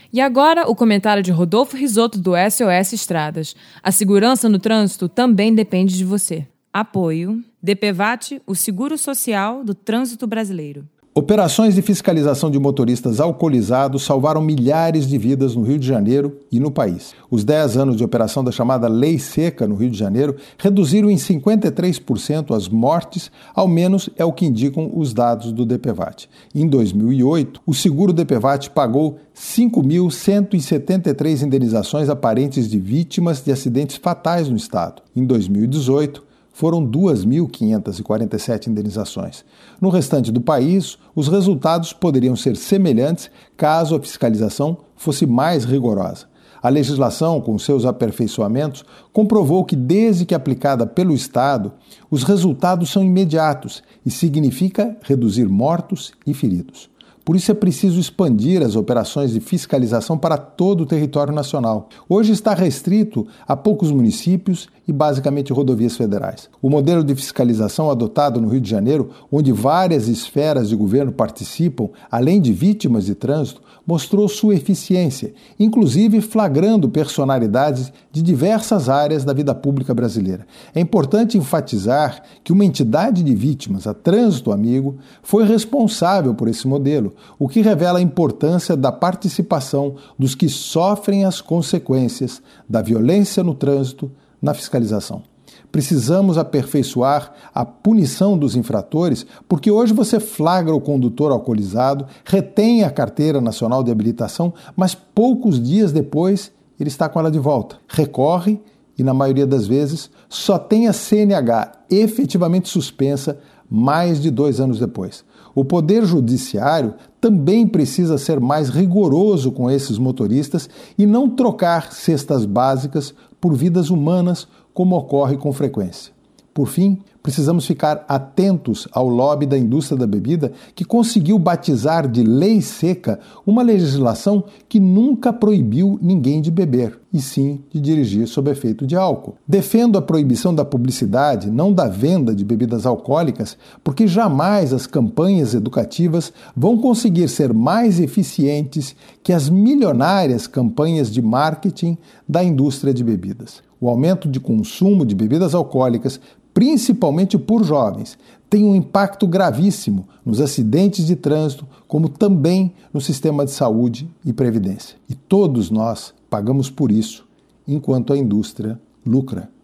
E agora, o comentário de Rodolfo Risotto, do SOS Estradas. A segurança no trânsito também depende de você. Apoio DPVAT, o seguro social do trânsito brasileiro. Operações de fiscalização de motoristas alcoolizados salvaram milhares de vidas no Rio de Janeiro e no país. Os 10 anos de operação da chamada Lei Seca no Rio de Janeiro reduziram em 53% as mortes, ao menos é o que indicam os dados do DPVAT. Em 2008, o seguro DPVAT pagou 5.173 indenizações a parentes de vítimas de acidentes fatais no estado. Em 2018, foram 2.547 indenizações. No restante do país, os resultados poderiam ser semelhantes caso a fiscalização fosse mais rigorosa. A legislação, com seus aperfeiçoamentos, comprovou que, desde que aplicada pelo Estado, os resultados são imediatos e significa reduzir mortos e feridos. Por isso é preciso expandir as operações de fiscalização para todo o território nacional. Hoje está restrito a poucos municípios e basicamente rodovias federais. O modelo de fiscalização adotado no Rio de Janeiro, onde várias esferas de governo participam, além de vítimas de trânsito, mostrou sua eficiência, inclusive flagrando personalidades de diversas áreas da vida pública brasileira. É importante enfatizar que uma entidade de vítimas, a Trânsito Amigo, foi responsável por esse modelo, o que revela a importância da participação dos que sofrem as consequências da violência no trânsito na fiscalização. Precisamos aperfeiçoar a punição dos infratores, porque hoje você flagra o condutor alcoolizado, retém a carteira nacional de habilitação, mas poucos dias depois ele está com ela de volta. Recorre e, na maioria das vezes, só tem a CNH efetivamente suspensa mais de 2 anos depois. O Poder Judiciário também precisa ser mais rigoroso com esses motoristas e não trocar cestas básicas por vidas humanas, como ocorre com frequência. Por fim, precisamos ficar atentos ao lobby da indústria da bebida, que conseguiu batizar de lei seca uma legislação que nunca proibiu ninguém de beber, e sim de dirigir sob efeito de álcool. Defendo a proibição da publicidade, não da venda de bebidas alcoólicas, porque jamais as campanhas educativas vão conseguir ser mais eficientes que as milionárias campanhas de marketing da indústria de bebidas. O aumento de consumo de bebidas alcoólicas, principalmente por jovens, tem um impacto gravíssimo nos acidentes de trânsito, como também no sistema de saúde e previdência. E todos nós pagamos por isso, enquanto a indústria lucra.